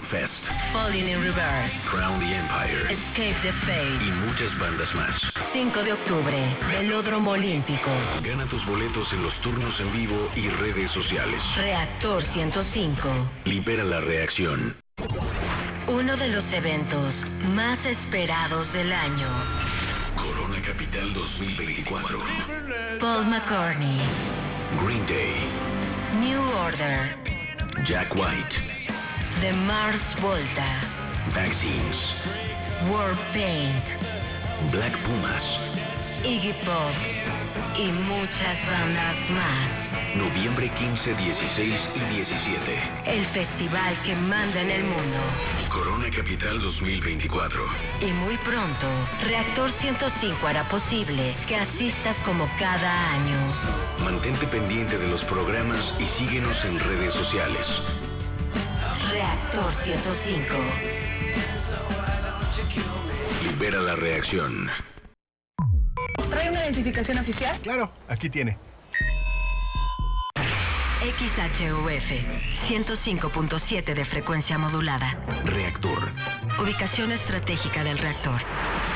Fest, Falling in Reverse, Crown the Empire Escape the Fate. y muchas bandas más. 5 de octubre, Velódromo Olímpico. Gana tus boletos en los turnos en vivo y redes sociales. Reactor 105. Libera la reacción. Uno de los eventos más esperados del año. Corona Capital 2024. Paul McCartney, Green Day. New Order, Jack White. The Mars Volta, Vaccines. Warpaint, Black Pumas. Iggy Pop y muchas bandas más. Noviembre 15, 16 y 17. El festival que manda en el mundo. Corona Capital 2024. Y muy pronto, Reactor 105 hará posible que asistas como cada año. Mantente pendiente de los programas y síguenos en redes sociales. Reactor 105. Libera la reacción. ¿Trae una identificación oficial? Claro, aquí tiene. XHUF 105.7 de frecuencia modulada. Reactor. Ubicación estratégica del reactor.